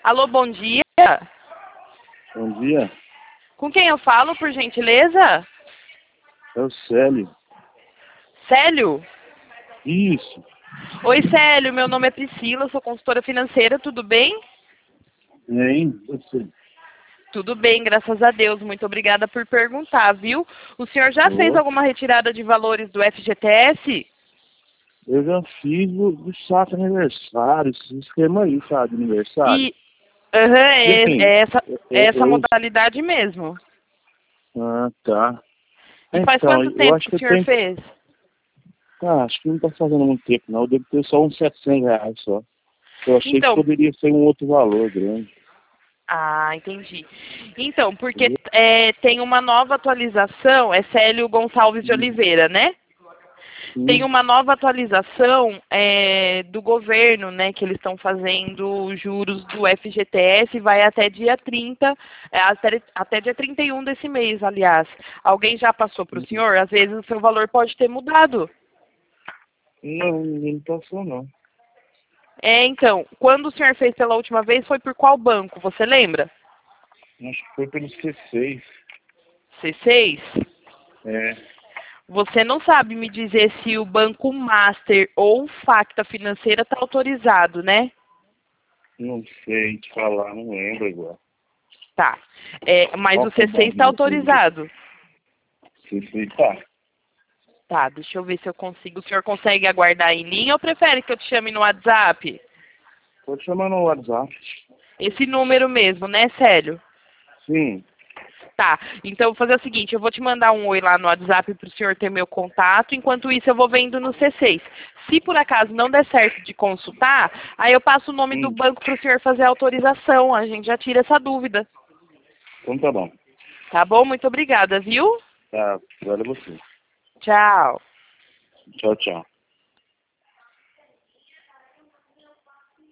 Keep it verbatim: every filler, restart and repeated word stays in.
Alô, bom dia. Bom dia, Com quem eu falo, por gentileza? é o Célio. Célio? Isso, Oi, Célio, meu nome é Priscila, sou consultora financeira, tudo bem? hein? Você. Tudo bem, graças a Deus, muito obrigada por perguntar, viu? O senhor já fez Ô, alguma retirada de valores do F G T S? eu já fiz do, do saco aniversário, esse esquema aí, sabe, de aniversário. E, aham, E é, assim, é essa, é eu, essa eu... modalidade mesmo. Ah, tá. E faz Então, quanto eu tempo acho que que o eu senhor tenho... fez? Ah, acho que não tá fazendo muito tempo, não. Eu devo ter só uns setecentos reais só. Eu achei que Então, poderia ser um outro valor grande. ah, entendi. Então, porque Entendeu? é, tem uma nova atualização, é Célio Gonçalves de Uhum. Oliveira, né? Tem Sim. uma nova atualização é, do governo, né, que eles estão fazendo os juros do F G T S, vai até dia trinta, é, até, até dia trinta e um desse mês, aliás. Alguém já passou para o senhor? Às vezes o seu valor pode ter mudado. Não, ninguém passou, não. É, então, quando o senhor fez pela última vez, foi por qual banco, você lembra? Acho que foi pelo C seis. C seis? É, Você não sabe me dizer se o Banco Master ou Facta Financeira está autorizado, né? não sei te falar, não lembro agora. Tá. É, mas Qual o que é o C seis banco está de vocês? autorizado. C seis, tá. Tá, deixa eu ver se eu consigo. O senhor consegue aguardar em linha ou prefere que eu te chame no WhatsApp? Pode chamar no WhatsApp. Esse número mesmo, né, Célio? Sim. Tá, então eu vou fazer o seguinte, eu vou te mandar um oi lá no WhatsApp para o senhor ter meu contato, enquanto isso eu vou vendo no C seis. Se por acaso não der certo de consultar, aí eu passo o nome do Hum. banco para o senhor fazer a autorização, a gente já tira essa dúvida. Então tá bom. Tá bom? Muito obrigada, viu? Tá, agora é você. Tchau. Tchau, tchau.